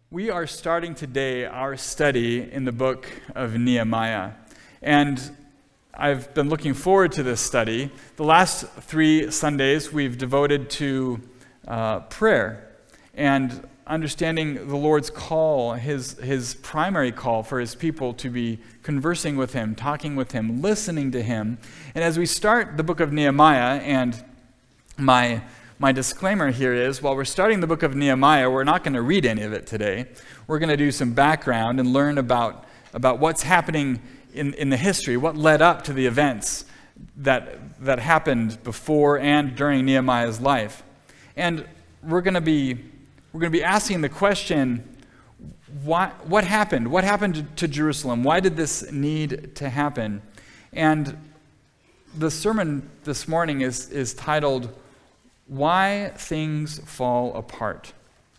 We are starting today our study in the book of Nehemiah. And I've been looking forward to this study. The last 3 Sundays we've devoted to prayer and understanding the Lord's call, his primary call for his people to be conversing with him, talking with him, listening to him. And as we start the book of Nehemiah, and my disclaimer here is, while we're starting the book of Nehemiah, we're not going to read any of it today. We're going to do some background and learn about what's happening in the history, what led up to the events that happened before and during Nehemiah's life. And we're going to be asking the question, what happened? What happened to Jerusalem? Why did this need to happen? And the sermon this morning is titled, Why Things Fall Apart.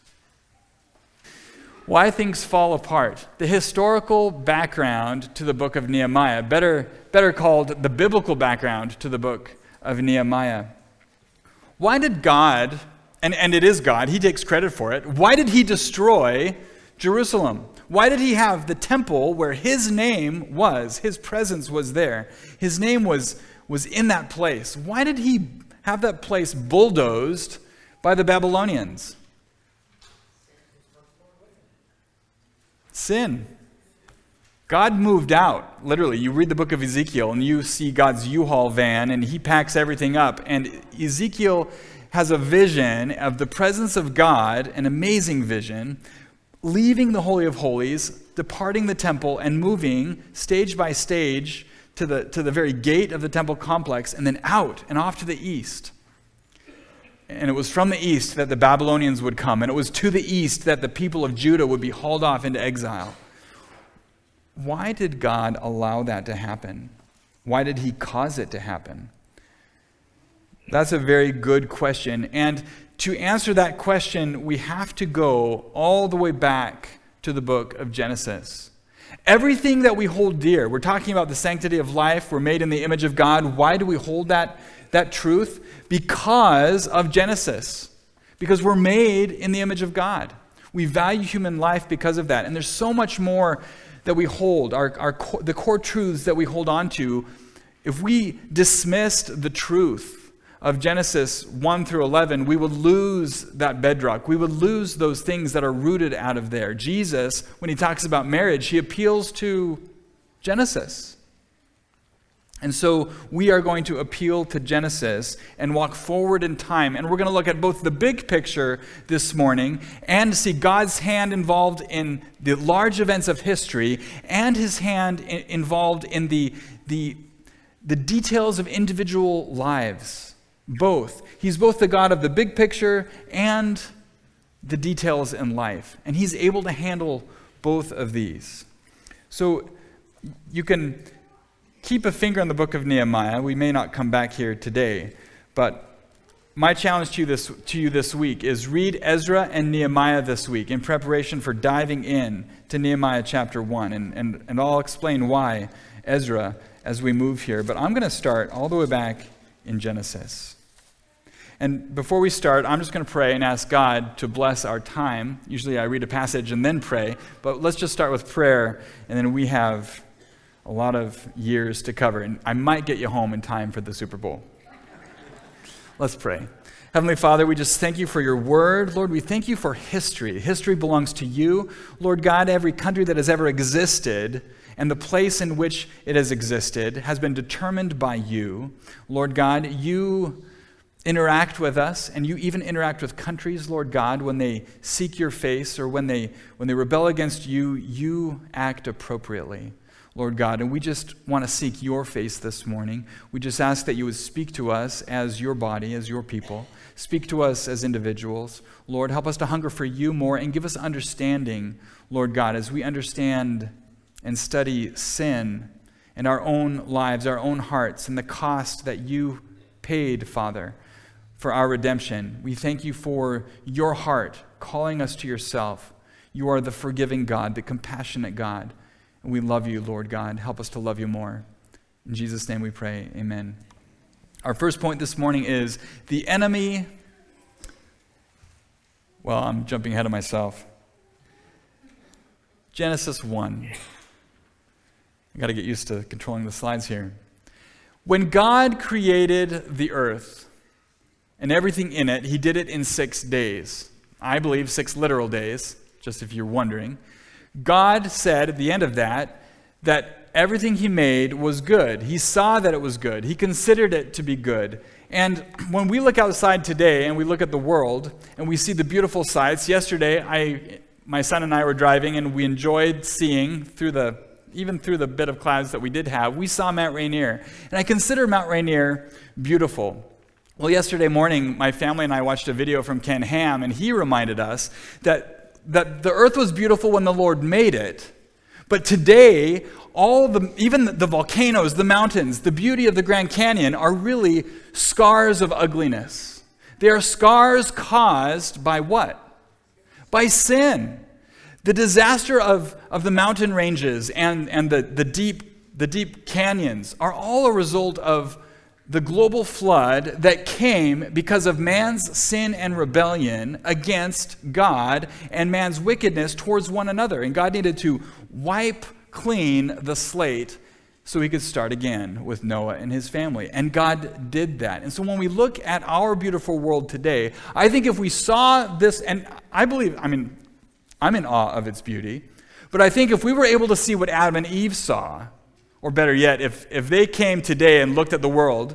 Why Things Fall Apart. The historical background to the book of Nehemiah, better called the biblical background to the book of Nehemiah. Why did God, and it is God, he takes credit for it, why did he destroy Jerusalem? Why did he have the temple where his name was, his presence was there, his name was in that place? Why did he have that place bulldozed by the Babylonians? Sin. God moved out. Literally, you read the book of Ezekiel and you see God's U-Haul van and he packs everything up. And Ezekiel has a vision of the presence of God, an amazing vision, leaving the Holy of Holies, departing the temple and moving stage by stage to the very gate of the temple complex, and then out and off to the east. And it was from the east that the Babylonians would come, and it was to the east that the people of Judah would be hauled off into exile. Why did God allow that to happen? Why did he cause it to happen? That's a very good question. And to answer that question, we have to go all the way back to the book of Genesis. Everything that we hold dear, we're talking about the sanctity of life, we're made in the image of God. Why do we hold that truth? Because of Genesis. Because we're made in the image of God. We value human life because of that. And there's so much more that we hold, the core truths that we hold on to. If we dismissed the truth of Genesis 1 through 11, we would lose that bedrock. We would lose those things that are rooted out of there. Jesus, when he talks about marriage, he appeals to Genesis. And so we are going to appeal to Genesis and walk forward in time. And we're going to look at both the big picture this morning and see God's hand involved in the large events of history and his hand involved in the details of individual lives. Both. He's both the God of the big picture and the details in life. And he's able to handle both of these. So you can keep a finger on the book of Nehemiah. We may not come back here today, but my challenge to you this week is read Ezra and Nehemiah this week in preparation for diving in to Nehemiah chapter 1. And I'll explain why Ezra as we move here. But I'm going to start all the way back in Genesis. And before we start, I'm just going to pray and ask God to bless our time. Usually I read a passage and then pray, but let's just start with prayer, and then we have a lot of years to cover, and I might get you home in time for the Super Bowl. Let's pray. Heavenly Father, we just thank you for your word. Lord, we thank you for history. History belongs to you. Lord God, every country that has ever existed and the place in which it has existed has been determined by you. Lord God, you interact with us, and you even interact with countries, Lord God, when they seek your face or when they rebel against you, you act appropriately, Lord God. And we just want to seek your face this morning. We just ask that you would speak to us as your body, as your people. Speak to us as individuals. Lord, help us to hunger for you more and give us understanding, Lord God, as we understand and study sin in our own lives, our own hearts, and the cost that you paid, Father, for our redemption. We thank you for your heart calling us to yourself. You are the forgiving God, the compassionate God. And we love you, Lord God. Help us to love you more. In Jesus' name we pray, amen. Our first point this morning is the enemy. Well, I'm jumping ahead of myself. Genesis 1. I got to get used to controlling the slides here. When God created the earth and everything in it, he did it in 6 days. I believe 6 literal days, just if you're wondering. God said at the end of that everything he made was good. He saw that it was good. He considered it to be good. And when we look outside today and we look at the world and we see the beautiful sights, yesterday my son and I were driving and we enjoyed seeing even through the bit of clouds that we did have, we saw Mount Rainier. And I consider Mount Rainier beautiful. Well, yesterday morning, my family and I watched a video from Ken Ham, and he reminded us that the earth was beautiful when the Lord made it. But today, even the volcanoes, the mountains, the beauty of the Grand Canyon are really scars of ugliness. They are scars caused by what? By sin. The disaster of the mountain ranges and the deep canyons are all a result of the global flood that came because of man's sin and rebellion against God and man's wickedness towards one another. And God needed to wipe clean the slate so he could start again with Noah and his family. And God did that. And so when we look at our beautiful world today, I think if we saw this, and I'm in awe of its beauty, but I think if we were able to see what Adam and Eve saw, or better yet, if they came today and looked at the world,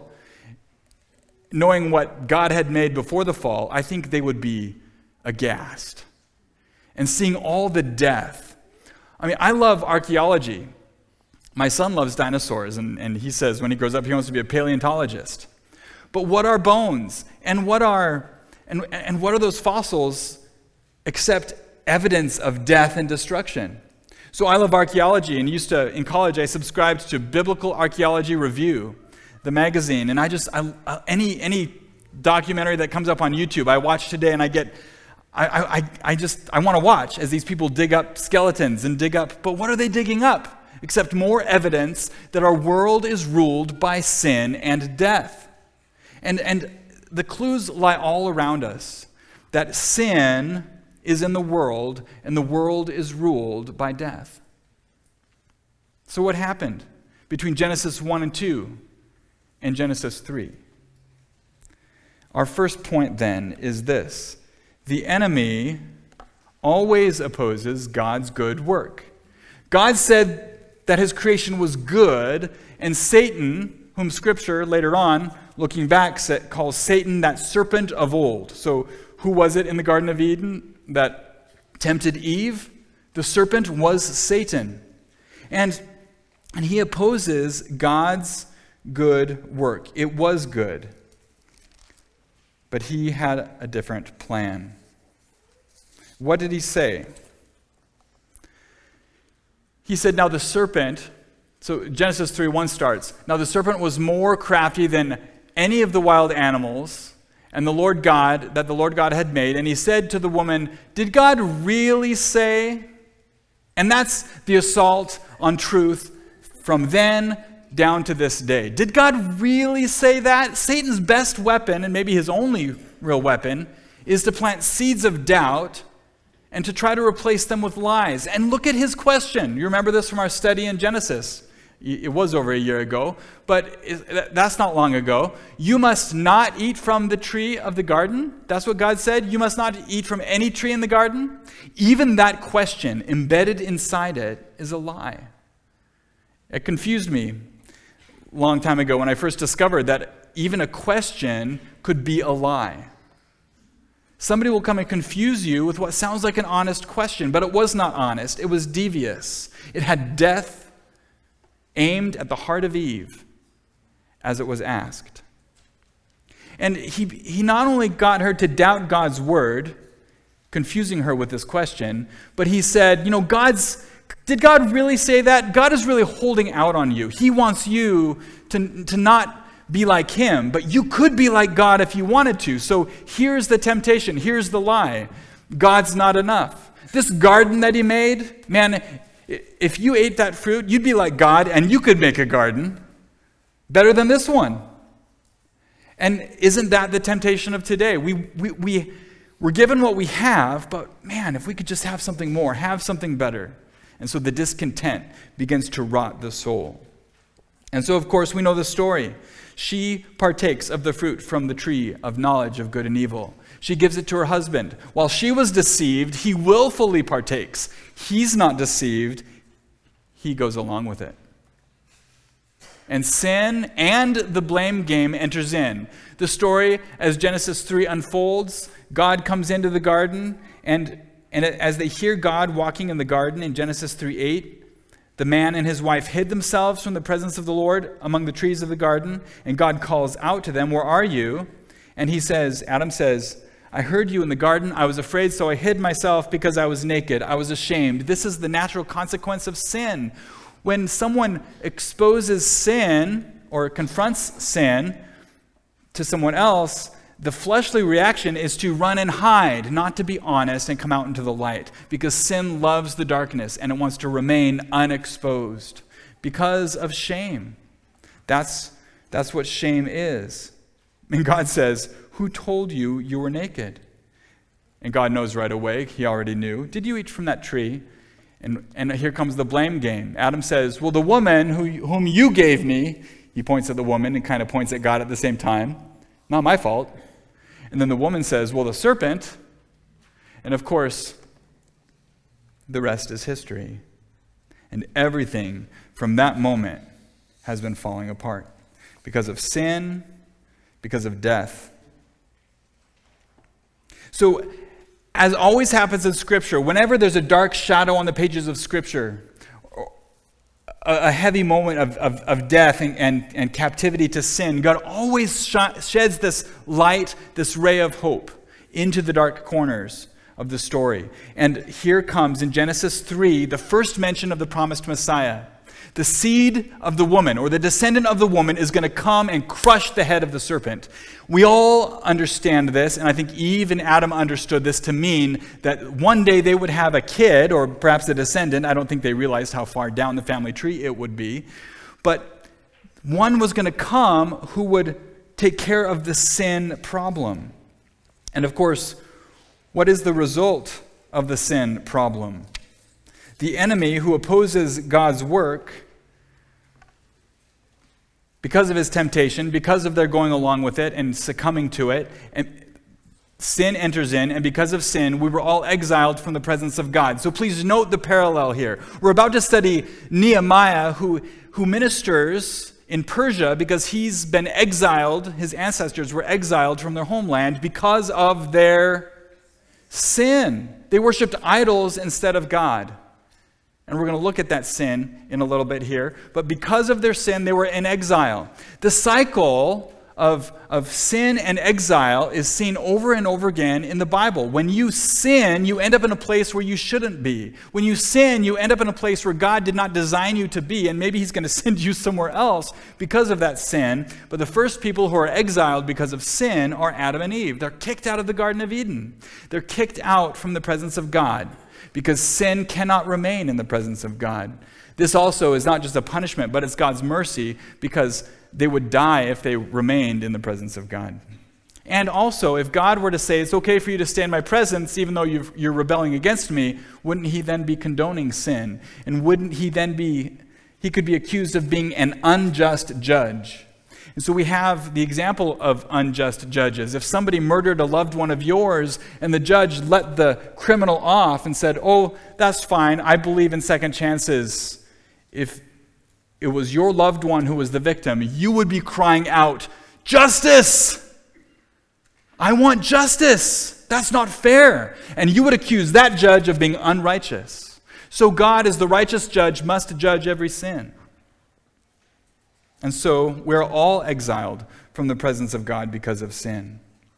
knowing what God had made before the fall, I think they would be aghast. And seeing all the death. I love archaeology. My son loves dinosaurs, and he says when he grows up he wants to be a paleontologist. But what are bones? And what are those fossils except evidence of death and destruction? So I love archaeology, and in college I subscribed to Biblical Archaeology Review, the magazine, and any documentary that comes up on YouTube I watch today, and I want to watch as these people dig up skeletons and dig up, but what are they digging up? Except more evidence that our world is ruled by sin and death. And the clues lie all around us, that sin is in the world, and the world is ruled by death. So what happened between Genesis 1 and 2 and Genesis 3? Our first point then is this: the enemy always opposes God's good work. God said that his creation was good, and Satan, whom Scripture later on, looking back, calls Satan that serpent of old. So who was it in the Garden of Eden that tempted Eve? The serpent was Satan. And he opposes God's good work. It was good. But he had a different plan. What did he say? He said, now the serpent, so Genesis 3:1 starts, now the serpent was more crafty than any of the wild animals and the Lord God had made. And he said to the woman, did God really say? And that's the assault on truth from then down to this day. Did God really say that? Satan's best weapon, and maybe his only real weapon, is to plant seeds of doubt and to try to replace them with lies. And look at his question. You remember this from our study in Genesis. It was over a year ago, but that's not long ago. You must not eat from the tree of the garden. That's what God said. You must not eat from any tree in the garden. Even that question embedded inside it is a lie. It confused me a long time ago when I first discovered that even a question could be a lie. Somebody will come and confuse you with what sounds like an honest question, but it was not honest. It was devious. It had death aimed at the heart of Eve as it was asked. And he not only got her to doubt God's word, confusing her with this question, but he said, did God really say that? God is really holding out on you. He wants you to not be like him, but you could be like God if you wanted to. So here's the temptation. Here's the lie. God's not enough. This garden that he made, man, if you ate that fruit, you'd be like God, and you could make a garden better than this one. And isn't that the temptation of today? We're given what we have, but man, if we could just have something more, have something better. And so the discontent begins to rot the soul. And so, of course, we know the story. She partakes of the fruit from the tree of knowledge of good and evil. She gives it to her husband. While she was deceived, he willfully partakes. He's not deceived. He goes along with it. And sin and the blame game enters in. The story, as Genesis 3 unfolds, God comes into the garden, and as they hear God walking in the garden in Genesis 3:8, the man and his wife hid themselves from the presence of the Lord among the trees of the garden, and God calls out to them, "Where are you?" And Adam says, "I heard you in the garden. I was afraid, so I hid myself because I was naked. I was ashamed." This is the natural consequence of sin. When someone exposes sin or confronts sin to someone else, the fleshly reaction is to run and hide, not to be honest and come out into the light, because sin loves the darkness and it wants to remain unexposed because of shame. That's what shame is. And God says, "Who told you you were naked?" And God knows right away. He already knew. "Did you eat from that tree?" And here comes the blame game. Adam says, "Well, the woman whom you gave me," he points at the woman and kind of points at God at the same time. "Not my fault." And then the woman says, "Well, the serpent." And of course, the rest is history. And everything from that moment has been falling apart because of sin, because of death. So, as always happens in Scripture, whenever there's a dark shadow on the pages of Scripture, a heavy moment of death and captivity to sin, God always sheds this light, this ray of hope into the dark corners of the story. And here comes in Genesis 3, the first mention of the promised Messiah. The seed of the woman, or the descendant of the woman, is going to come and crush the head of the serpent. We all understand this, and I think Eve and Adam understood this to mean that one day they would have a kid, or perhaps a descendant. I don't think they realized how far down the family tree it would be. But one was going to come who would take care of the sin problem. And of course, what is the result of the sin problem? The enemy who opposes God's work, because of his temptation, because of their going along with it and succumbing to it, and sin enters in, and because of sin, we were all exiled from the presence of God. So please note the parallel here. We're about to study Nehemiah, who ministers in Persia because he's been exiled, his ancestors were exiled from their homeland because of their sin. They worshipped idols instead of God. And we're going to look at that sin in a little bit here. But because of their sin, they were in exile. The cycle of sin and exile is seen over and over again in the Bible. When you sin, you end up in a place where you shouldn't be. When you sin, you end up in a place where God did not design you to be, and maybe he's going to send you somewhere else because of that sin. But the first people who are exiled because of sin are Adam and Eve. They're kicked out of the Garden of Eden. They're kicked out from the presence of God, because sin cannot remain in the presence of God. This also is not just a punishment, but it's God's mercy, because they would die if they remained in the presence of God. And also, if God were to say, it's okay for you to stay in my presence even though you're rebelling against me, wouldn't he then be condoning sin? And wouldn't he then he could be accused of being an unjust judge? And so we have the example of unjust judges. If somebody murdered a loved one of yours and the judge let the criminal off and said, "Oh, that's fine, I believe in second chances," if it was your loved one who was the victim, you would be crying out, "Justice! I want justice! That's not fair!" And you would accuse that judge of being unrighteous. So God, as the righteous judge, must judge every sin. And so we're all exiled from the presence of God because of sin.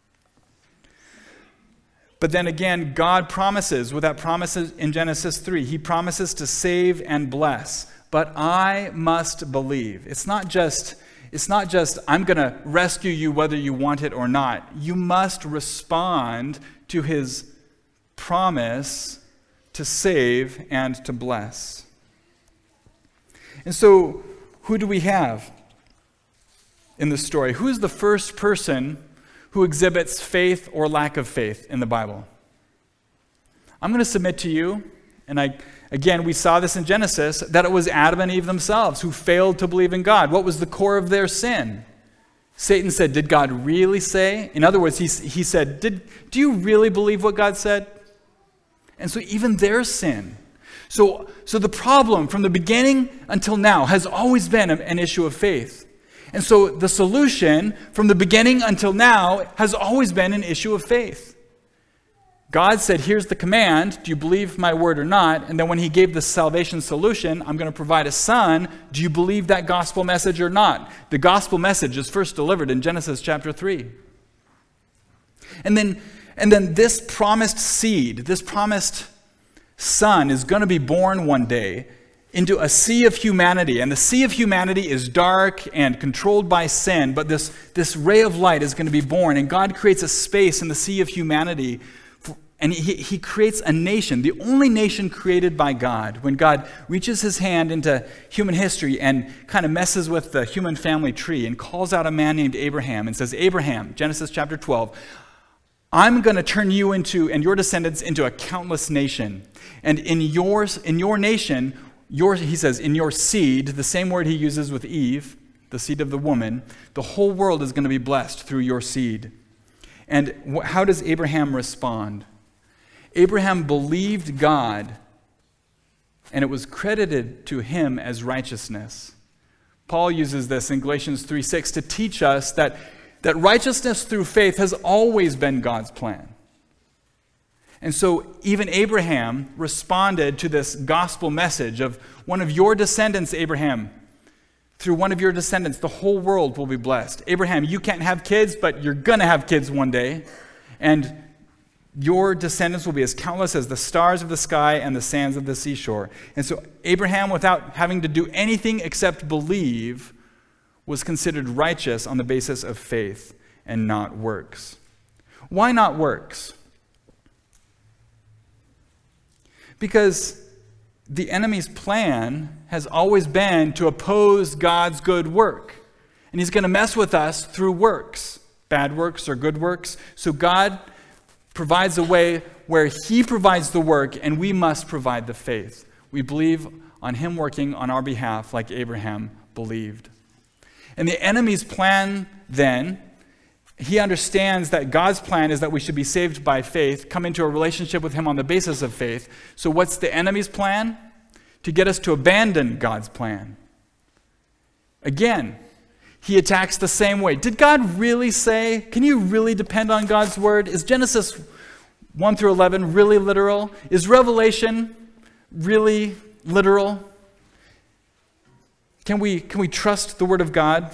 But then again, God promises, with that promise in Genesis 3, he promises to save and bless. But I must believe. It's not just I'm going to rescue you whether you want it or not. You must respond to his promise to save and to bless. And so, who do we have in the story? Who is the first person who exhibits faith or lack of faith in the Bible? I'm going to submit to you, and I Again, we saw this in Genesis, that it was Adam and Eve themselves who failed to believe in God. What was the core of their sin? Satan said, did God really say? In other words, he said, do you really believe what God said? And so even their sin. So the problem from the beginning until now has always been an issue of faith. And so the solution from the beginning until now has always been an issue of faith. God said, here's the command, do you believe my word or not? And then when he gave the salvation solution, I'm going to provide a son, do you believe that gospel message or not? The gospel message is first delivered in Genesis chapter 3. And then this promised seed, this promised son is going to be born one day into a sea of humanity. And the sea of humanity is dark and controlled by sin, but this ray of light is going to be born. And God creates a space in the sea of humanity. And he creates a nation, the only nation created by God, when God reaches his hand into human history and kind of messes with the human family tree and calls out a man named Abraham and says, Abraham, Genesis chapter 12, I'm going to turn you into, and your descendants, into a countless nation. And in your nation, he says, in your seed, the same word he uses with Eve, the seed of the woman, the whole world is going to be blessed through your seed. And how does Abraham respond? Abraham believed God, and it was credited to him as righteousness. Paul uses this in Galatians 3:6 to teach us that righteousness through faith has always been God's plan. And so even Abraham responded to this gospel message of one of your descendants, Abraham. Through one of your descendants, the whole world will be blessed. Abraham, you can't have kids, but you're going to have kids one day. And your descendants will be as countless as the stars of the sky and the sands of the seashore. And so Abraham, without having to do anything except believe, was considered righteous on the basis of faith and not works. Why not works? Because the enemy's plan has always been to oppose God's good work. And he's going to mess with us through works, bad works or good works. So God provides a way where he provides the work and we must provide the faith. We believe on him working on our behalf like Abraham believed. And the enemy's plan then, he understands that God's plan is that we should be saved by faith, come into a relationship with him on the basis of faith. So what's the enemy's plan? To get us to abandon God's plan. Again, he attacks the same way. Did God really say? Can you really depend on God's word? Is Genesis 1 through 11 really literal? Is Revelation really literal? Can we trust the word of God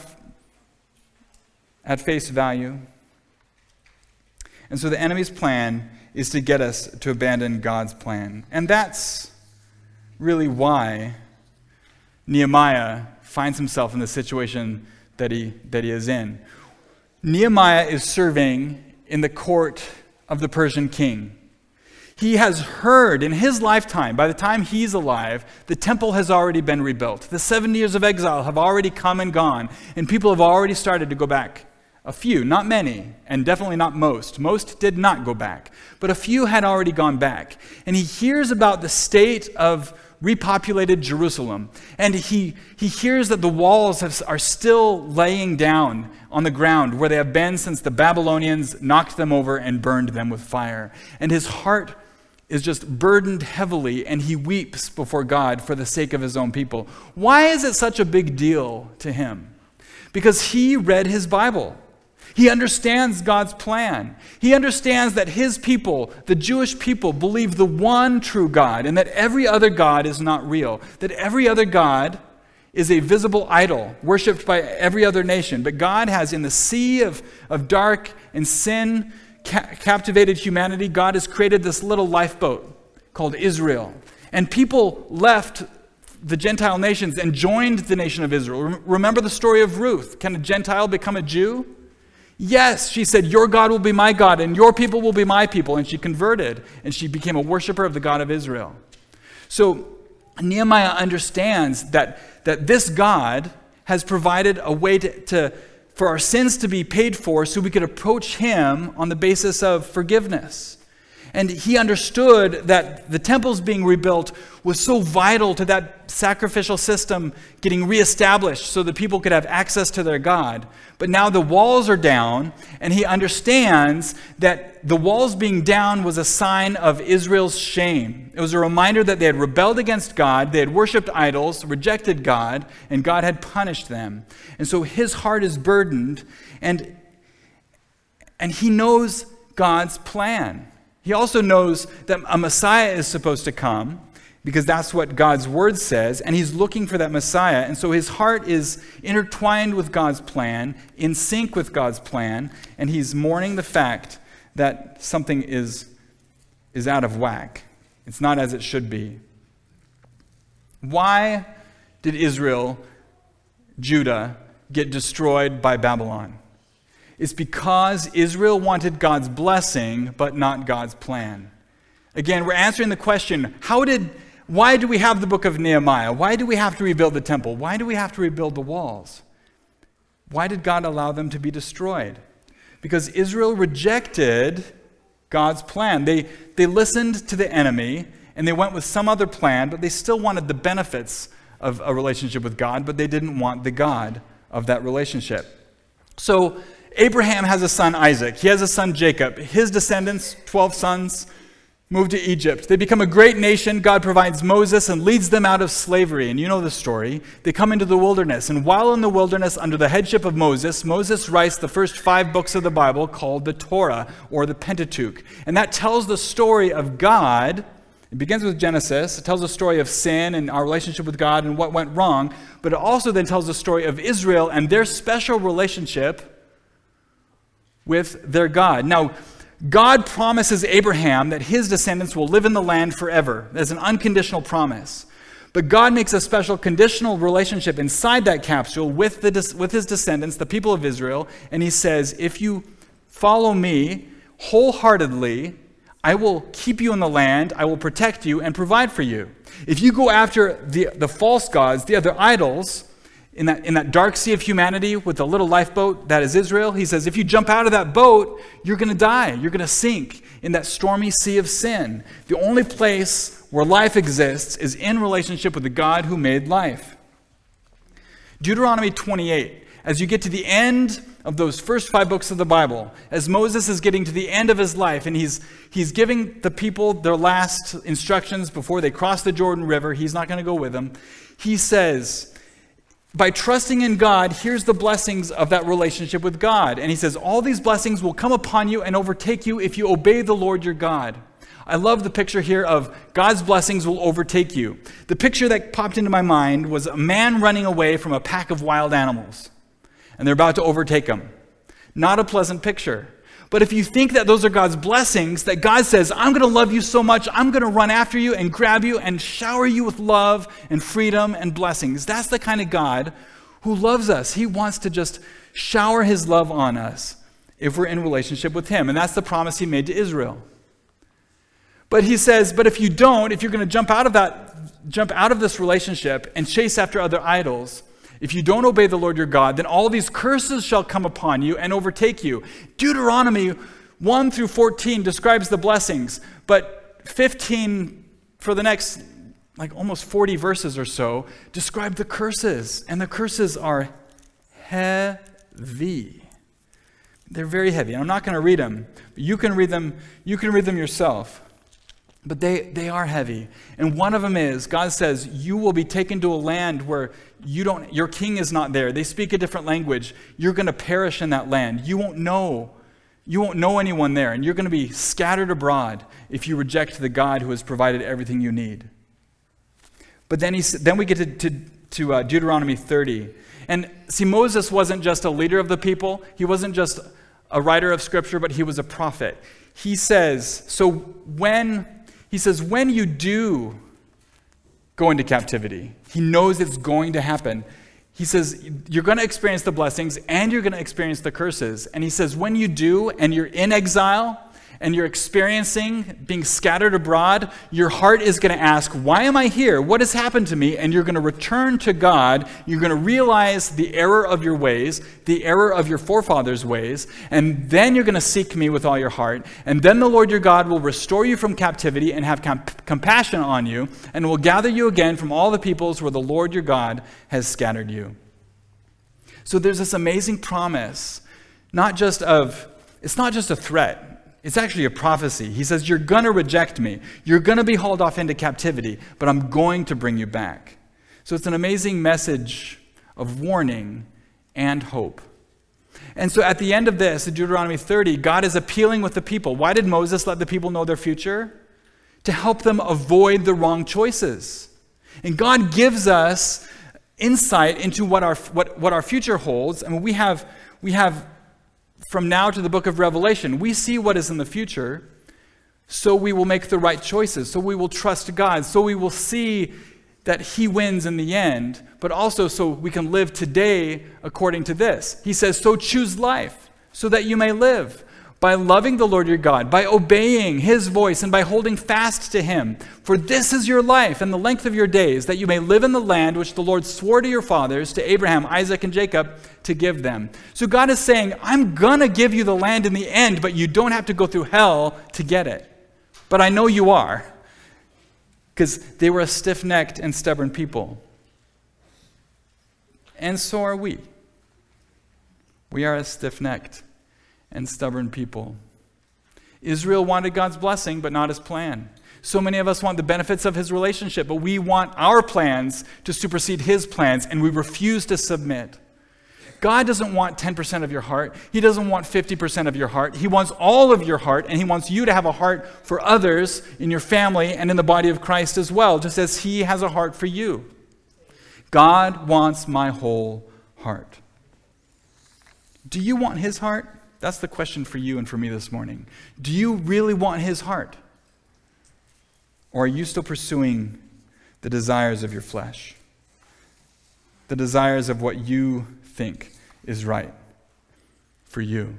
at face value? And so the enemy's plan is to get us to abandon God's plan. And that's really why Nehemiah finds himself in the situation that he is in. Nehemiah is serving in the court of the Persian king. He has heard in his lifetime, by the time he's alive, the temple has already been rebuilt. The 7 years of exile have already come and gone, and people have already started to go back. A few, not many, and definitely not most. Most did not go back, but a few had already gone back. And he hears about the state of repopulated Jerusalem. And he hears that the walls are still laying down on the ground where they have been since the Babylonians knocked them over and burned them with fire. And his heart is just burdened heavily, and he weeps before God for the sake of his own people. Why is it such a big deal to him? Because he read his Bible. He understands God's plan. He understands that his people, the Jewish people, believe the one true God and that every other God is not real. That every other God is a visible idol worshipped by every other nation. But God has, in the sea of dark and sin captivated humanity, God has created this little lifeboat called Israel. And people left the Gentile nations and joined the nation of Israel. Remember the story of Ruth. Can a Gentile become a Jew? Yes, she said, your God will be my God and your people will be my people. And she converted and she became a worshiper of the God of Israel. So Nehemiah understands that this God has provided a way for our sins to be paid for so we could approach him on the basis of forgiveness. And he understood that the temples being rebuilt was so vital to that sacrificial system getting reestablished so that people could have access to their God. But now the walls are down, and he understands that the walls being down was a sign of Israel's shame. It was a reminder that they had rebelled against God, they had worshipped idols, rejected God, and God had punished them. And so his heart is burdened, and he knows God's plan. He also knows that a Messiah is supposed to come, because that's what God's word says, and he's looking for that Messiah. And so his heart is intertwined with God's plan, in sync with God's plan, and he's mourning the fact that something is out of whack. It's not as it should be. Why did Israel, Judah, get destroyed by Babylon? It's because Israel wanted God's blessing, but not God's plan. Again, we're answering the question, why do we have the book of Nehemiah? Why do we have to rebuild the temple? Why do we have to rebuild the walls? Why did God allow them to be destroyed? Because Israel rejected God's plan. They listened to the enemy, and they went with some other plan, but they still wanted the benefits of a relationship with God, but they didn't want the God of that relationship. So Abraham has a son, Isaac. He has a son, Jacob. His descendants, 12 sons, move to Egypt. They become a great nation. God provides Moses and leads them out of slavery. And you know the story. They come into the wilderness. And while in the wilderness, under the headship of Moses, Moses writes the first 5 books of the Bible called the Torah, or the Pentateuch. And that tells the story of God. It begins with Genesis. It tells the story of sin and our relationship with God and what went wrong. But it also then tells the story of Israel and their special relationship with their God. Now, God promises Abraham that his descendants will live in the land forever. That's an unconditional promise. But God makes a special conditional relationship inside that capsule with his descendants, the people of Israel, and he says, if you follow me wholeheartedly, I will keep you in the land, I will protect you and provide for you. If you go after the false gods, the other idols, in that dark sea of humanity with the little lifeboat that is Israel, he says, if you jump out of that boat, you're going to die. You're going to sink in that stormy sea of sin. The only place where life exists is in relationship with the God who made life. Deuteronomy 28, as you get to the end of those first 5 books of the Bible, as Moses is getting to the end of his life, and he's giving the people their last instructions before they cross the Jordan River, he's not going to go with them, he says, by trusting in God, here's the blessings of that relationship with God. And he says, all these blessings will come upon you and overtake you if you obey the Lord your God. I love the picture here of God's blessings will overtake you. The picture that popped into my mind was a man running away from a pack of wild animals, and they're about to overtake him. Not a pleasant picture. But if you think that those are God's blessings, that God says, I'm going to love you so much, I'm going to run after you and grab you and shower you with love and freedom and blessings. That's the kind of God who loves us. He wants to just shower his love on us if we're in relationship with him. And that's the promise he made to Israel. But he says, but if you don't, if you're going to jump out of this relationship and chase after other idols, if you don't obey the Lord your God, then all these curses shall come upon you and overtake you. Deuteronomy 1 through 14 describes the blessings, but 15 for the next almost 40 verses or so describe the curses, and the curses are heavy. They're very heavy. I'm not going to read them, but you can read them yourself. But they are heavy. And one of them is, God says, you will be taken to a land where your king is not there. They speak a different language. You're going to perish in that land. You won't know anyone there. And you're going to be scattered abroad if you reject the God who has provided everything you need. But then we get to Deuteronomy 30. And see, Moses wasn't just a leader of the people. He wasn't just a writer of Scripture, but he was a prophet. He says, when you do go into captivity, he knows it's going to happen. He says, you're going to experience the blessings and you're going to experience the curses. And he says, when you do and you're in exile and you're experiencing being scattered abroad, your heart is going to ask, why am I here? What has happened to me? And you're going to return to God. You're going to realize the error of your ways, the error of your forefathers' ways, and then you're going to seek me with all your heart. And then the Lord your God will restore you from captivity and have compassion on you, and will gather you again from all the peoples where the Lord your God has scattered you. So there's this amazing promise, it's not just a threat. It's actually a prophecy. He says, you're going to reject me. You're going to be hauled off into captivity, but I'm going to bring you back. So it's an amazing message of warning and hope. And so at the end of this, in Deuteronomy 30, God is appealing with the people. Why did Moses let the people know their future? To help them avoid the wrong choices. And God gives us insight into what our future holds. I mean, we have from now to the book of Revelation, we see what is in the future, so we will make the right choices, so we will trust God, so we will see that he wins in the end, but also so we can live today according to this. He says, so choose life, so that you may live, by loving the Lord your God, by obeying his voice, and by holding fast to him. For this is your life and the length of your days, that you may live in the land which the Lord swore to your fathers, to Abraham, Isaac, and Jacob, to give them. So God is saying, I'm going to give you the land in the end, but you don't have to go through hell to get it. But I know you are, because they were a stiff-necked and stubborn people. And so are we. We are a stiff-necked and stubborn people. Israel wanted God's blessing, but not his plan. So many of us want the benefits of his relationship, but we want our plans to supersede his plans, and we refuse to submit. God doesn't want 10% of your heart. He doesn't want 50% of your heart. He wants all of your heart, and he wants you to have a heart for others in your family and in the body of Christ as well, just as he has a heart for you. God wants my whole heart. Do you want his heart? That's the question for you and for me this morning. Do you really want his heart? Or are you still pursuing the desires of your flesh? The desires of what you think is right for you?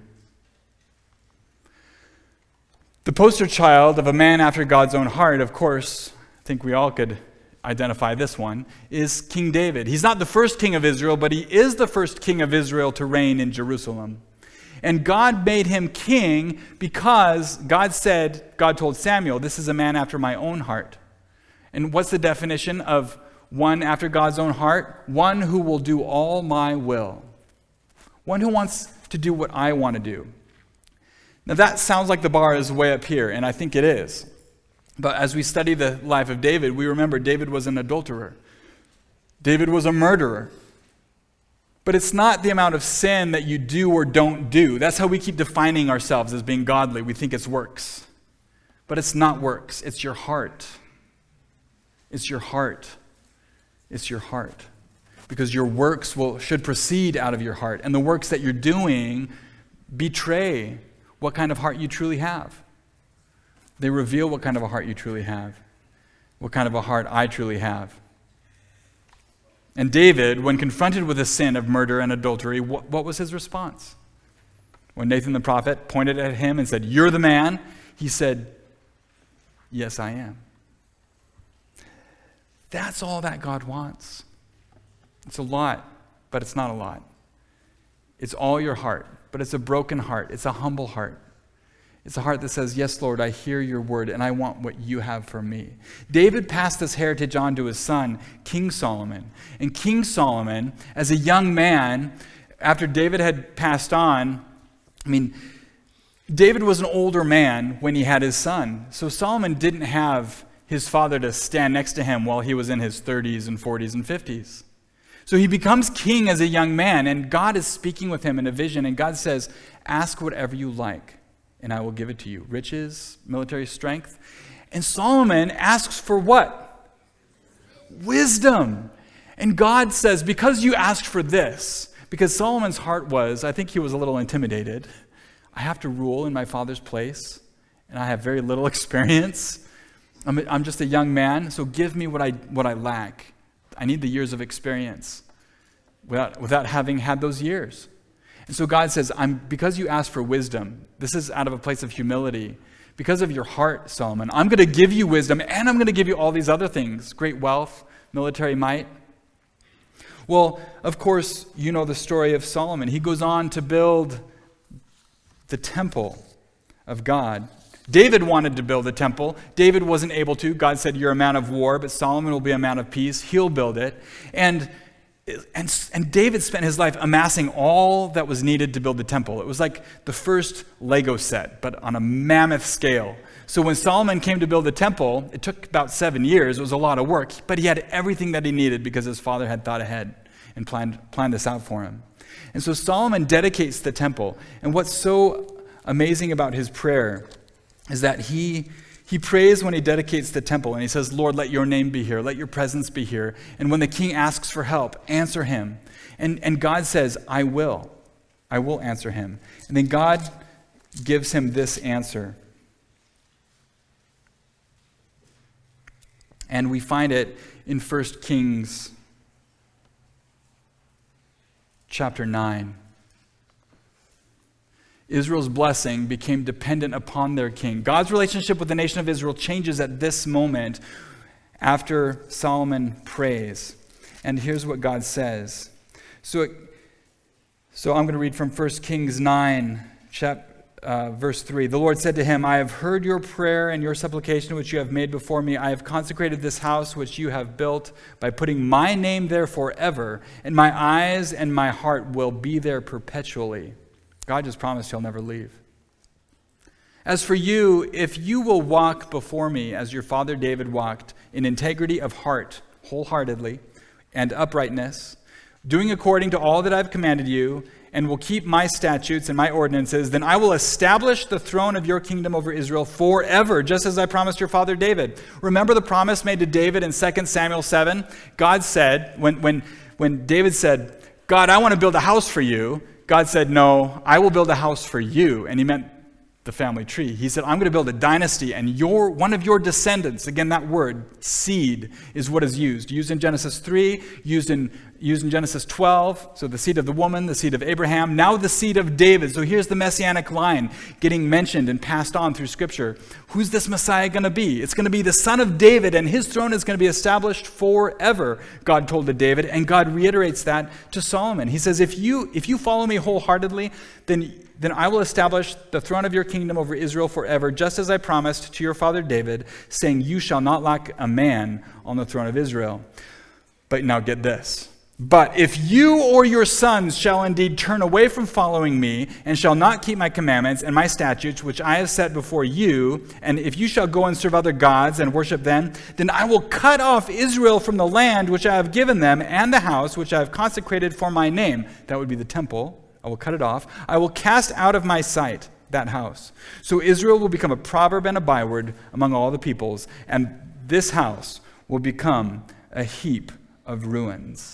The poster child of a man after God's own heart, of course, I think we all could identify this one, is King David. He's not the first king of Israel, but he is the first king of Israel to reign in Jerusalem. And God made him king because God told Samuel, this is a man after my own heart. And what's the definition of one after God's own heart? One who will do all my will. One who wants to do what I want to do. Now that sounds like the bar is way up here, and I think it is. But as we study the life of David, we remember David was an adulterer. David was a murderer. But it's not the amount of sin that you do or don't do. That's how we keep defining ourselves as being godly. We think it's works. But it's not works. It's your heart. It's your heart. It's your heart. Because your works should proceed out of your heart. And the works that you're doing betray what kind of heart you truly have. They reveal what kind of a heart you truly have. What kind of a heart I truly have. And David, when confronted with the sin of murder and adultery, what was his response? When Nathan the prophet pointed at him and said, "You're the man," he said, "Yes, I am." That's all that God wants. It's a lot, but it's not a lot. It's all your heart, but it's a broken heart. It's a humble heart. It's a heart that says, "Yes, Lord, I hear your word, and I want what you have for me." David passed this heritage on to his son, King Solomon. And King Solomon, as a young man, after David had passed on, David was an older man when he had his son. So Solomon didn't have his father to stand next to him while he was in his 30s and 40s and 50s. So he becomes king as a young man, and God is speaking with him in a vision, and God says, "Ask whatever you like, and I will give it to you." Riches, military strength. And Solomon asks for what? Wisdom. And God says, because you asked for this, because Solomon's heart was, I think he was a little intimidated. I have to rule in my father's place, and I have very little experience. I'm just a young man, so give me what I lack. I need the years of experience without having had those years. And so God says, because you asked for wisdom, this is out of a place of humility, Because of your heart, Solomon. I'm going to give you wisdom, and I'm going to give you all these other things, great wealth, military might. Well, of course, you know the story of Solomon. He goes on to build the temple of God. David wanted to build a temple. David wasn't able to. God said, you're a man of war, but Solomon will be a man of peace. He'll build it. And David spent his life amassing all that was needed to build the temple. It was like the first Lego set, but on a mammoth scale. So when Solomon came to build the temple, it took about 7 years. It was a lot of work, but he had everything that he needed because his father had thought ahead and planned this out for him. And so Solomon dedicates the temple. And what's so amazing about his prayer is that he prays when he dedicates the temple, and he says, Lord, let your name be here, let your presence be here. And when the king asks for help, answer him. And God says, I will answer him. And then God gives him this answer. And we find it in 1 Kings chapter 9. Israel's blessing became dependent upon their king. God's relationship with the nation of Israel changes at this moment after Solomon prays. And here's what God says. So I'm going to read from 1 Kings 9, verse 3. The Lord said to him, I have heard your prayer and your supplication which you have made before me. I have consecrated this house which you have built by putting my name there forever, and my eyes and my heart will be there perpetually. God just promised he'll never leave. As for you, if you will walk before me as your father David walked, in integrity of heart, wholeheartedly, and uprightness, doing according to all that I've commanded you, and will keep my statutes and my ordinances, then I will establish the throne of your kingdom over Israel forever, just as I promised your father David. Remember the promise made to David in 2 Samuel 7? God said, when David said, God, I want to build a house for you, God said, no, I will build a house for you. And he meant the family tree. He said, I'm going to build a dynasty, and one of your descendants, again, that word, seed, is what is used. Used in Genesis 3, used in Genesis 12, so the seed of the woman, the seed of Abraham, now the seed of David. So here's the messianic line getting mentioned and passed on through Scripture. Who's this Messiah going to be? It's going to be the son of David, and his throne is going to be established forever, God told to David, and God reiterates that to Solomon. He says, if you follow me wholeheartedly, then I will establish the throne of your kingdom over Israel forever, just as I promised to your father David, saying, you shall not lack a man on the throne of Israel. But now get this. But if you or your sons shall indeed turn away from following me, and shall not keep my commandments and my statutes, which I have set before you, and if you shall go and serve other gods and worship them, then I will cut off Israel from the land which I have given them, and the house which I have consecrated for my name. That would be the temple. I will cut it off. I will cast out of my sight that house. So Israel will become a proverb and a byword among all the peoples, and this house will become a heap of ruins.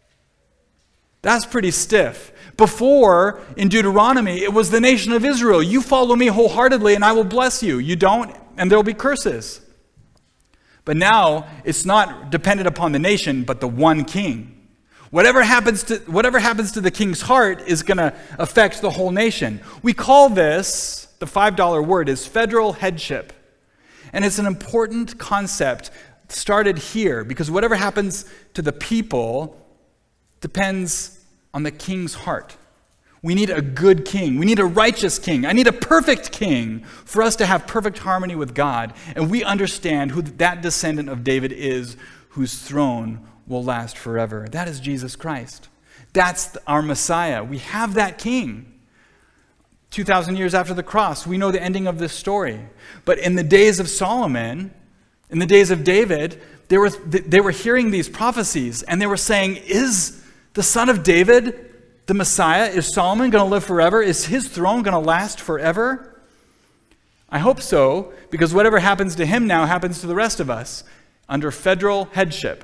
That's pretty stiff. Before, in Deuteronomy, it was the nation of Israel. You follow me wholeheartedly and I will bless you. You don't, and there will be curses. But now, it's not dependent upon the nation, but the one king. Whatever happens to the king's heart is going to affect the whole nation. We call this, the $5 word, is federal headship. And it's an important concept started here, because whatever happens to the people depends on the king's heart. We need a good king. We need a righteous king. I need a perfect king for us to have perfect harmony with God. And we understand who that descendant of David is, whose throne will last forever. That is Jesus Christ. That's our Messiah. We have that king. 2,000 years after the cross, we know the ending of this story. But in the days of Solomon, in the days of David, they were hearing these prophecies, and they were saying, is the son of David the Messiah? Is Solomon going to live forever? Is his throne going to last forever? I hope so, because whatever happens to him now happens to the rest of us under federal headship.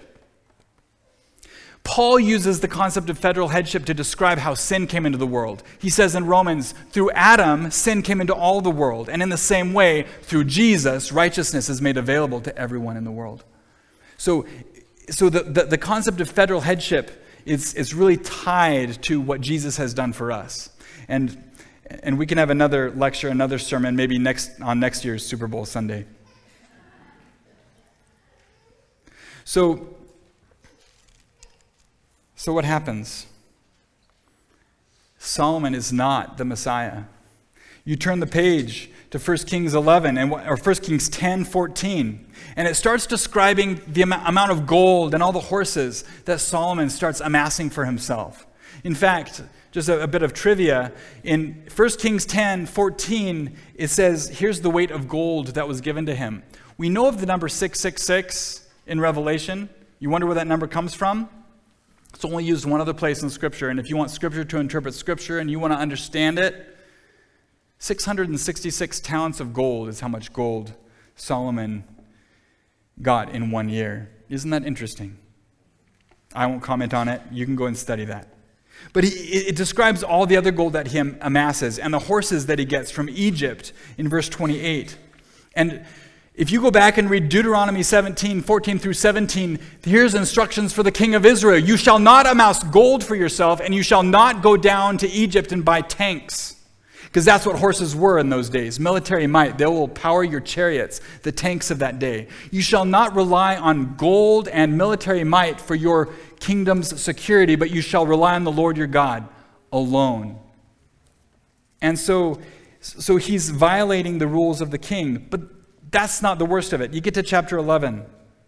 Paul uses the concept of federal headship to describe how sin came into the world. He says in Romans, through Adam, sin came into all the world. And in the same way, through Jesus, righteousness is made available to everyone in the world. So the concept of federal headship is really tied to what Jesus has done for us. And And we can have another lecture, another sermon, maybe on next year's Super Bowl Sunday. So what happens? Solomon is not the Messiah. You turn the page to 1 Kings 11 or 1 Kings 10:14, and it starts describing the amount of gold and all the horses that Solomon starts amassing for himself. In fact, just a bit of trivia, in 1 Kings 10:14, it says, here's the weight of gold that was given to him. We know of the number 666 in Revelation. You wonder where that number comes from? It's only used one other place in Scripture, and if you want Scripture to interpret Scripture and you want to understand it, 666 talents of gold is how much gold Solomon got in 1 year. Isn't that interesting? I won't comment on it. You can go and study that. But it describes all the other gold that he amasses and the horses that he gets from Egypt in verse 28. And if you go back and read Deuteronomy 17:14 through 17, here's instructions for the king of Israel. You shall not amass gold for yourself, and you shall not go down to Egypt and buy tanks. Because that's what horses were in those days. Military might. They will power your chariots, the tanks of that day. You shall not rely on gold and military might for your kingdom's security, but you shall rely on the Lord your God alone. And so he's violating the rules of the king. But that's not the worst of it. You get to chapter 11.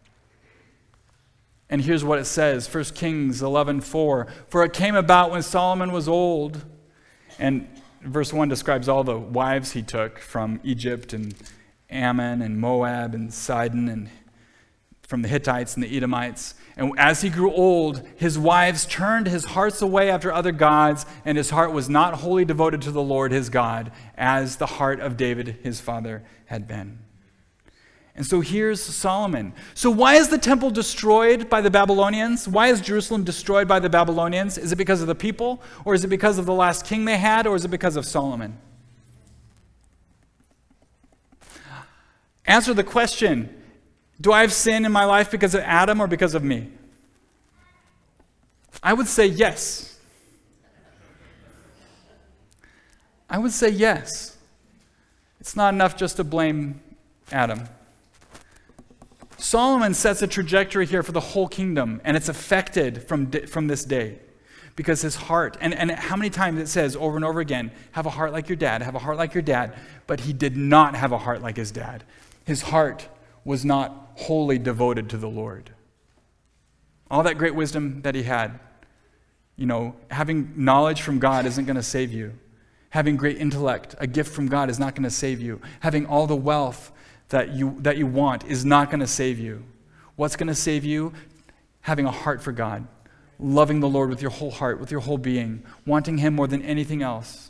And here's what it says, 1 Kings 11:4. For it came about when Solomon was old, and verse 1 describes all the wives he took from Egypt and Ammon and Moab and Sidon and from the Hittites and the Edomites. And as he grew old, his wives turned his hearts away after other gods, and his heart was not wholly devoted to the Lord his God, as the heart of David his father had been. And so here's Solomon. So why is the temple destroyed by the Babylonians? Why is Jerusalem destroyed by the Babylonians? Is it because of the people? Or is it because of the last king they had? Or is it because of Solomon? Answer the question, do I have sin in my life because of Adam or because of me? I would say yes. I would say yes. It's not enough just to blame Adam. Solomon sets a trajectory here for the whole kingdom, and it's affected from this day because his heart, and how many times it says over and over again, have a heart like your dad, have a heart like your dad, but he did not have a heart like his dad. His heart was not wholly devoted to the Lord. All that great wisdom that he had, having knowledge from God isn't going to save you. Having great intellect, a gift from God, is not going to save you. Having all the wealth that you want is not going to save you. What's going to save you? Having a heart for God, loving the Lord with your whole heart, with your whole being, wanting him more than anything else.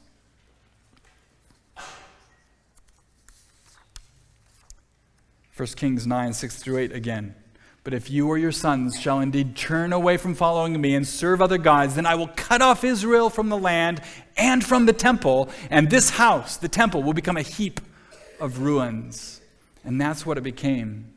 1 Kings 9:6-8 again. But if you or your sons shall indeed turn away from following me and serve other gods, then I will cut off Israel from the land and from the temple, and this house, the temple, will become a heap of ruins. And that's what it became.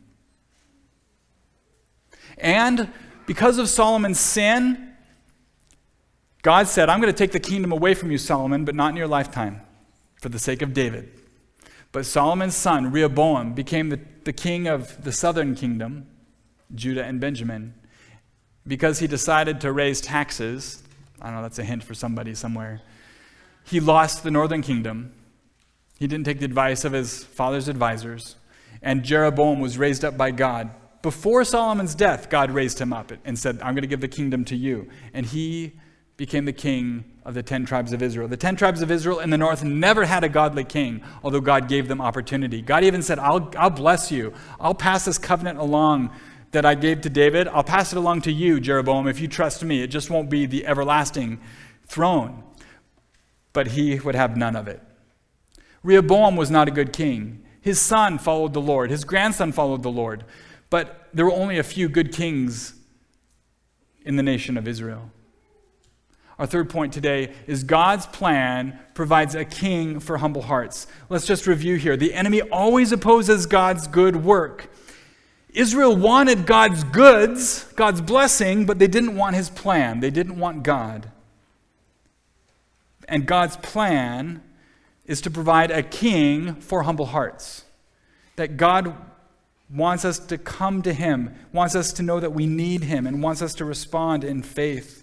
And because of Solomon's sin, God said, I'm going to take the kingdom away from you, Solomon, but not in your lifetime, for the sake of David. But Solomon's son, Rehoboam, became the king of the southern kingdom, Judah and Benjamin, because he decided to raise taxes. I don't know, that's a hint for somebody somewhere. He lost the northern kingdom. He didn't take the advice of his father's advisors. And Jeroboam was raised up by God. Before Solomon's death, God raised him up and said, I'm going to give the kingdom to you. And he became the king of the 10 tribes of Israel. The 10 tribes of Israel in the north never had a godly king, although God gave them opportunity. God even said, I'll bless you. I'll pass this covenant along that I gave to David. I'll pass it along to you, Jeroboam, if you trust me. It just won't be the everlasting throne. But he would have none of it. Rehoboam was not a good king. His son followed the Lord. His grandson followed the Lord. But there were only a few good kings in the nation of Israel. Our third point today is God's plan provides a king for humble hearts. Let's just review here. The enemy always opposes God's good work. Israel wanted God's goods, God's blessing, but they didn't want his plan. They didn't want God. And God's plan is to provide a king for humble hearts. That God wants us to come to him, wants us to know that we need him, and wants us to respond in faith.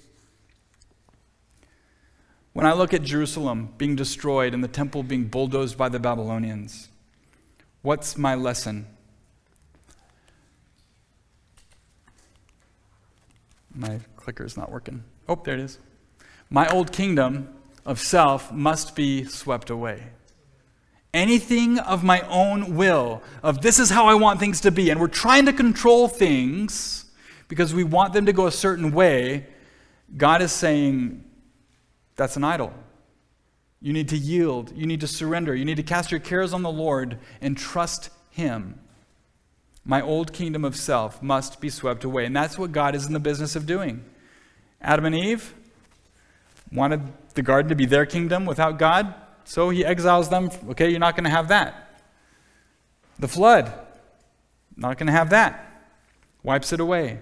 When I look at Jerusalem being destroyed and the temple being bulldozed by the Babylonians, what's my lesson? My clicker's not working. Oh, there it is. My old kingdom of self must be swept away. Anything of my own will, of this is how I want things to be, and we're trying to control things because we want them to go a certain way, God is saying, that's an idol. You need to yield. You need to surrender. You need to cast your cares on the Lord and trust him. My old kingdom of self must be swept away. And that's what God is in the business of doing. Adam and Eve wanted the garden to be their kingdom without God, so he exiles them. Okay, you're not going to have that. The flood, not going to have that. Wipes it away.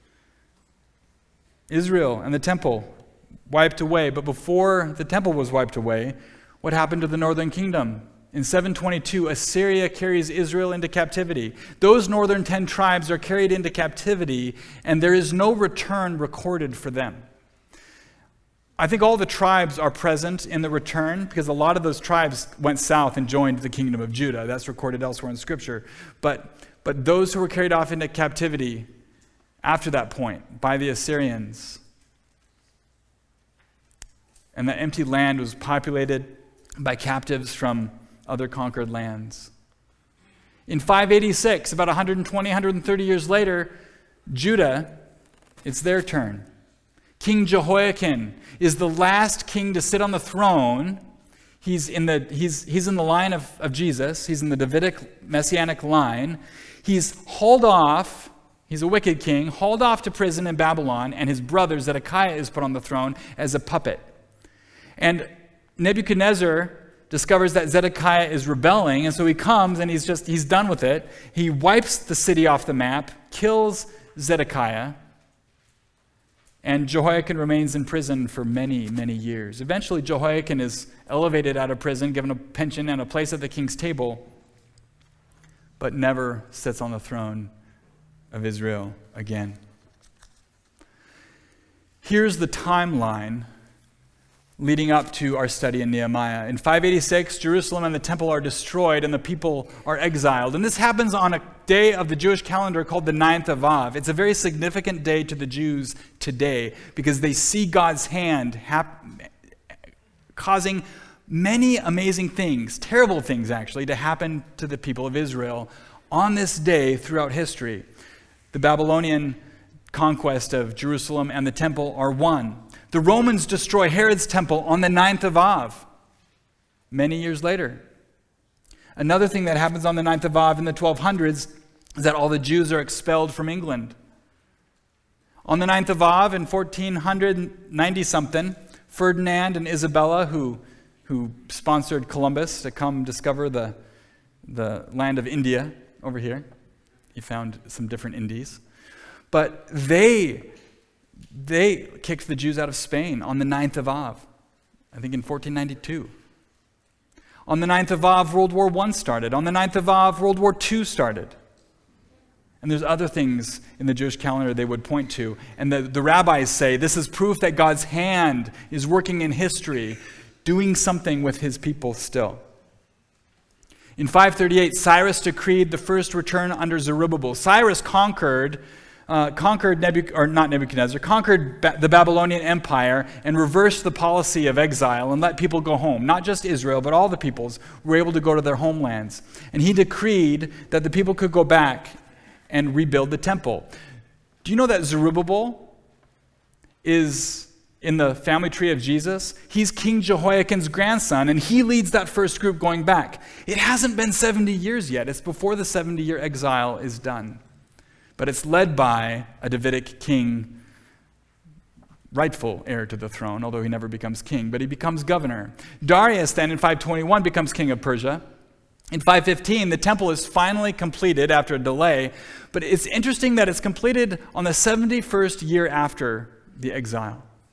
Israel and the temple, wiped away. But before the temple was wiped away, what happened to the northern kingdom? In 722, Assyria carries Israel into captivity. Those northern 10 tribes are carried into captivity, and there is no return recorded for them. I think all the tribes are present in the return because a lot of those tribes went south and joined the kingdom of Judah. That's recorded elsewhere in Scripture. But those who were carried off into captivity after that point by the Assyrians, and that empty land was populated by captives from other conquered lands. In 586, about 120, 130 years later, Judah, it's their turn. King Jehoiakim is the last king to sit on the throne. He's in the line of Jesus. He's in the Davidic messianic line. He's hauled off. He's a wicked king, hauled off to prison in Babylon, and his brother Zedekiah is put on the throne as a puppet. And Nebuchadnezzar discovers that Zedekiah is rebelling, and so he comes and he's done with it. He wipes the city off the map, kills Zedekiah, and Jehoiakim remains in prison for many, many years. Eventually, Jehoiakim is elevated out of prison, given a pension and a place at the king's table, but never sits on the throne of Israel again. Here's the timeline leading up to our study in Nehemiah. In 586, Jerusalem and the temple are destroyed and the people are exiled. And this happens on a day of the Jewish calendar called the 9th of Av. It's a very significant day to the Jews today because they see God's hand causing many amazing things, terrible things actually, to happen to the people of Israel on this day throughout history. The Babylonian conquest of Jerusalem and the temple are one. The Romans destroy Herod's temple on the 9th of Av, many years later. Another thing that happens on the 9th of Av in the 1200s is that all the Jews are expelled from England. On the 9th of Av in 1490-something, Ferdinand and Isabella, who sponsored Columbus to come discover the land of India over here. He found some different Indies. But they kicked the Jews out of Spain on the 9th of Av, I think in 1492. On the 9th of Av, World War I started. On the 9th of Av, World War II started. And there's other things in the Jewish calendar they would point to. And the rabbis say this is proof that God's hand is working in history, doing something with his people still. In 538, Cyrus decreed the first return under Zerubbabel. Cyrus conquered the Babylonian Empire and reversed the policy of exile and let people go home. Not just Israel, but all the peoples were able to go to their homelands. And he decreed that the people could go back and rebuild the temple. Do you know that Zerubbabel is in the family tree of Jesus? He's King Jehoiakim's grandson, and he leads that first group going back. It hasn't been 70 years yet. It's before the 70-year exile is done. But it's led by a Davidic king, rightful heir to the throne, although he never becomes king, but he becomes governor. Darius then in 521 becomes king of Persia. In 515, the temple is finally completed after a delay, but it's interesting that it's completed on the 71st year after the exile.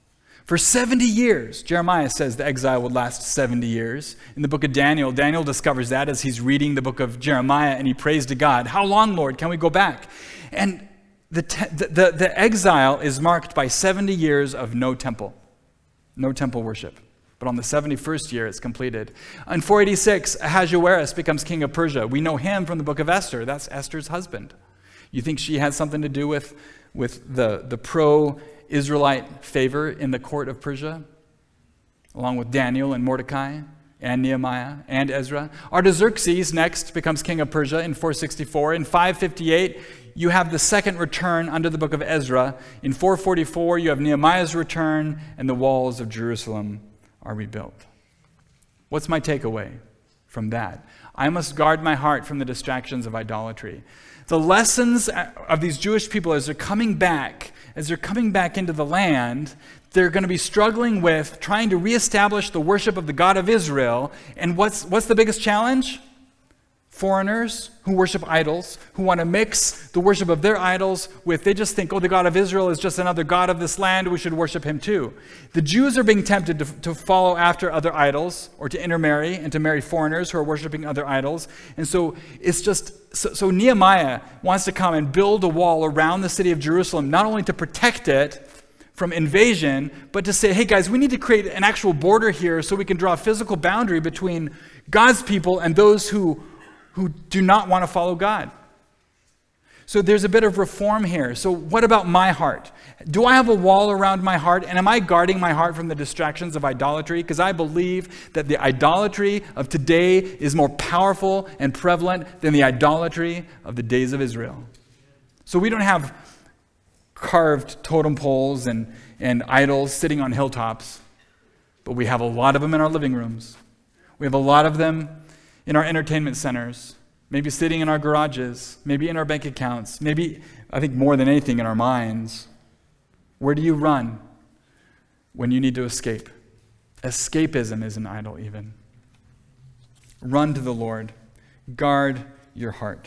For 70 years, Jeremiah says the exile would last 70 years. In the book of Daniel, Daniel discovers that as he's reading the book of Jeremiah, and he prays to God, "How long, Lord, can we go back?" And the exile is marked by 70 years of no temple worship. But on the 71st year, it's completed. In 486, Ahasuerus becomes king of Persia. We know him from the book of Esther. That's Esther's husband. You think she had something to do with the pro-Israelite favor in the court of Persia, along with Daniel and Mordecai and Nehemiah and Ezra? Artaxerxes next becomes king of Persia in 464. In 558, you have the second return under the book of Ezra. In 444, you have Nehemiah's return, and the walls of Jerusalem are rebuilt. What's my takeaway from that? I must guard my heart from the distractions of idolatry. The lessons of these Jewish people as they're coming back into the land, they're going to be struggling with trying to reestablish the worship of the God of Israel. And what's the biggest challenge? Foreigners who worship idols, who want to mix the worship of their idols with, they just think, oh, the God of Israel is just another God of this land, we should worship him too. The Jews are being tempted to follow after other idols, or to intermarry and to marry foreigners who are worshiping other idols. And so it's just, so Nehemiah wants to come and build a wall around the city of Jerusalem, not only to protect it from invasion, but to say, hey guys, we need to create an actual border here so we can draw a physical boundary between God's people and those who do not want to follow God. So there's a bit of reform here. So what about my heart? Do I have a wall around my heart? And am I guarding my heart from the distractions of idolatry? Because I believe that the idolatry of today is more powerful and prevalent than the idolatry of the days of Israel. So we don't have carved totem poles and idols sitting on hilltops, but we have a lot of them in our living rooms. We have a lot of them in our entertainment centers, maybe sitting in our garages, maybe in our bank accounts, maybe, I think more than anything, in our minds. Where do you run when you need to escape? Escapism is an idol even. Run to the Lord. Guard your heart.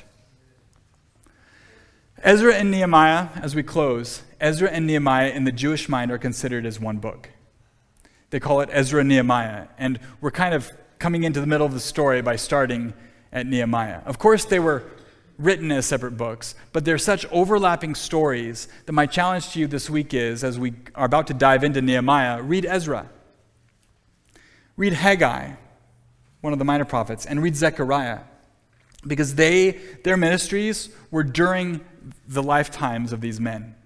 Ezra and Nehemiah, as we close, Ezra and Nehemiah in the Jewish mind are considered as one book. They call it Ezra and Nehemiah, and we're kind of coming into the middle of the story by starting at Nehemiah. Of course, they were written as separate books, but they're such overlapping stories that my challenge to you this week is, as we are about to dive into Nehemiah, read Ezra. Read Haggai, one of the minor prophets, and read Zechariah, because their ministries were during the lifetimes of these men.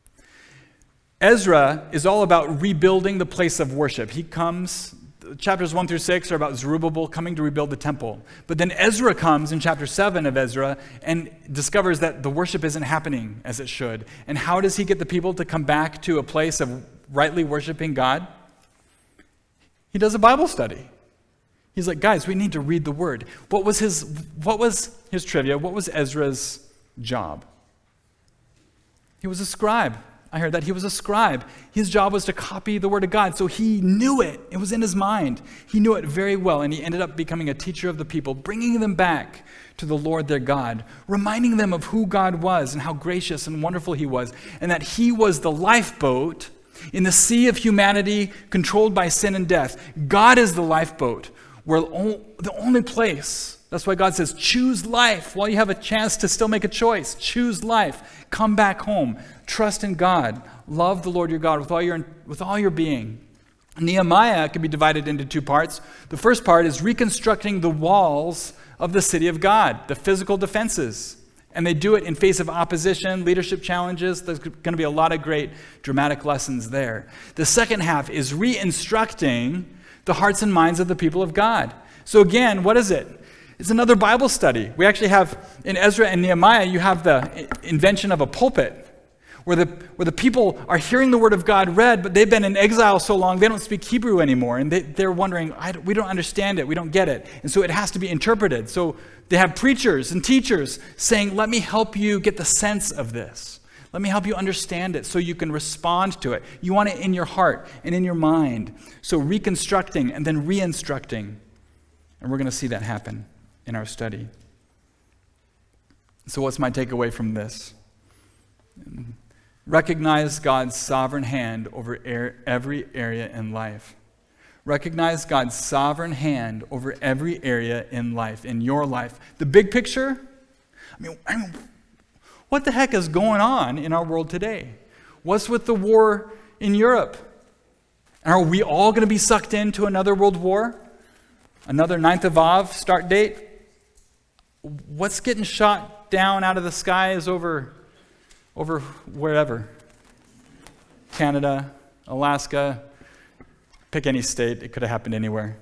Ezra is all about rebuilding the place of worship. He comes... Chapters 1 through 6 are about Zerubbabel coming to rebuild the temple. But then Ezra comes in chapter 7 of Ezra and discovers that the worship isn't happening as it should. And how does he get the people to come back to a place of rightly worshiping God? He does a Bible study. He's like, guys, we need to read the word. Here's trivia, what was Ezra's job? He was a scribe. I heard that he was a scribe. His job was to copy the word of God, so he knew it. It was in his mind. He knew it very well, and he ended up becoming a teacher of the people, bringing them back to the Lord their God, reminding them of who God was and how gracious and wonderful he was, and that he was the lifeboat in the sea of humanity controlled by sin and death. God is the lifeboat, where the only place. That's why God says, choose life while you have a chance to still make a choice. Choose life. Come back home. Trust in God. Love the Lord your God with all your being. Nehemiah can be divided into two parts. The first part is reconstructing the walls of the city of God, the physical defenses. And they do it in face of opposition, leadership challenges. There's going to be a lot of great dramatic lessons there. The second half is re-instructing the hearts and minds of the people of God. So again, what is it? It's another Bible study. We actually have, in Ezra and Nehemiah, you have the invention of a pulpit, where the people are hearing the word of God read, but they've been in exile so long, they don't speak Hebrew anymore, and they're wondering, we don't understand it, we don't get it, and so it has to be interpreted. So they have preachers and teachers saying, let me help you get the sense of this. Let me help you understand it so you can respond to it. You want it in your heart and in your mind. So reconstructing and then re-instructing, and we're going to see that happen in our study. So what's my takeaway from this? Recognize God's sovereign hand over every area in life. Recognize God's sovereign hand over every area in life, in your life. The big picture, I mean, what the heck is going on in our world today? What's with the war in Europe? Are we all going to be sucked into another world war? Another 9th of Av start date? What's getting shot down out of the skies over wherever? Canada, Alaska, pick any state. It could have happened anywhere.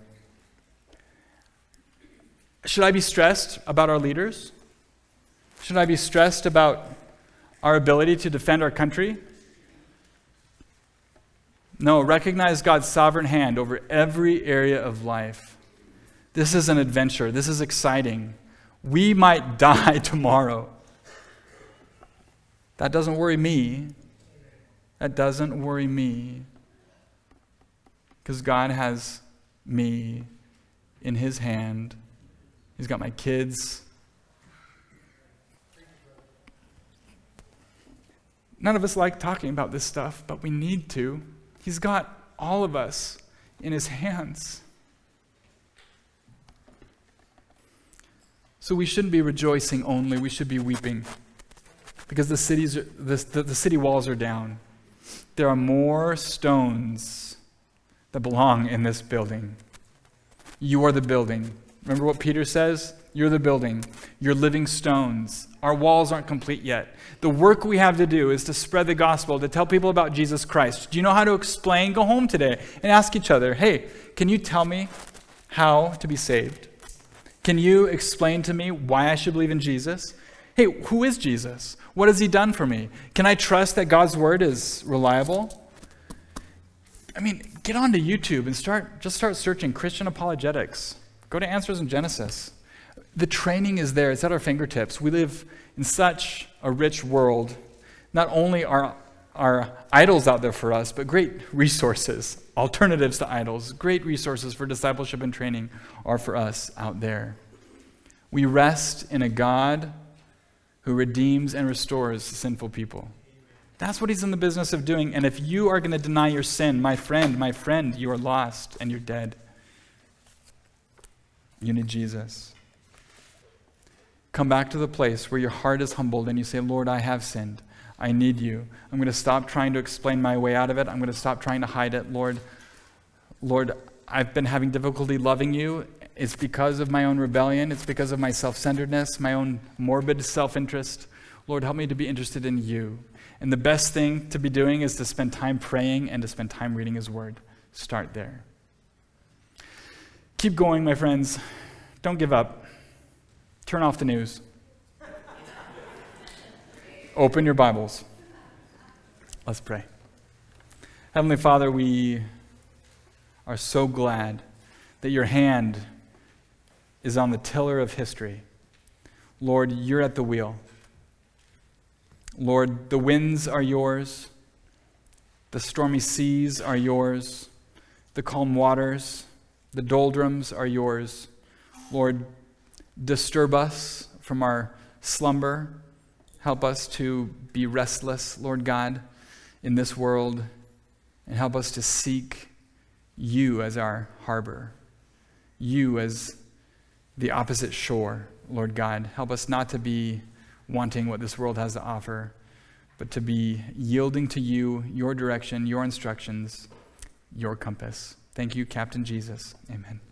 Should I be stressed about our leaders? Should I be stressed about our ability to defend our country? No, recognize God's sovereign hand over every area of life. This is an adventure. This is exciting. We might die tomorrow. That doesn't worry me. That doesn't worry me. Because God has me in his hand. He's got my kids. None of us like talking about this stuff, but we need to. He's got all of us in his hands. So we shouldn't be rejoicing only, we should be weeping. Because the city walls are down. There are more stones that belong in this building. You are the building. Remember what Peter says? You're the building. You're living stones. Our walls aren't complete yet. The work we have to do is to spread the gospel, to tell people about Jesus Christ. Do you know how to explain? Go home today and ask each other, hey, can you tell me how to be saved? Can you explain to me why I should believe in Jesus? Hey, who is Jesus? What has he done for me? Can I trust that God's word is reliable? I mean, get onto YouTube and start searching Christian apologetics. Go to Answers in Genesis. The training is there. It's at our fingertips. We live in such a rich world. Not only are idols out there for us, but great resources, alternatives to idols, great resources for discipleship and training are for us out there. We rest in a God who redeems and restores sinful people. That's what he's in the business of doing. And if you are going to deny your sin, my friend, you are lost and you're dead. You need Jesus. Come back to the place where your heart is humbled and you say, Lord, I have sinned. I need you. I'm going to stop trying to explain my way out of it. I'm going to stop trying to hide it. Lord, I've been having difficulty loving you. It's because of my own rebellion. It's because of my self-centeredness, my own morbid self-interest. Lord, help me to be interested in you. And the best thing to be doing is to spend time praying and to spend time reading his word. Start there. Keep going, my friends. Don't give up. Turn off the news. Open your Bibles. Let's pray. Heavenly Father, we are so glad that your hand is on the tiller of history. Lord, you're at the wheel. Lord, the winds are yours. The stormy seas are yours. The calm waters, the doldrums are yours. Lord, disturb us from our slumber. Help us to be restless, Lord God, in this world, and help us to seek you as our harbor, you as the opposite shore, Lord God. Help us not to be wanting what this world has to offer, but to be yielding to you, your direction, your instructions, your compass. Thank you, Captain Jesus. Amen.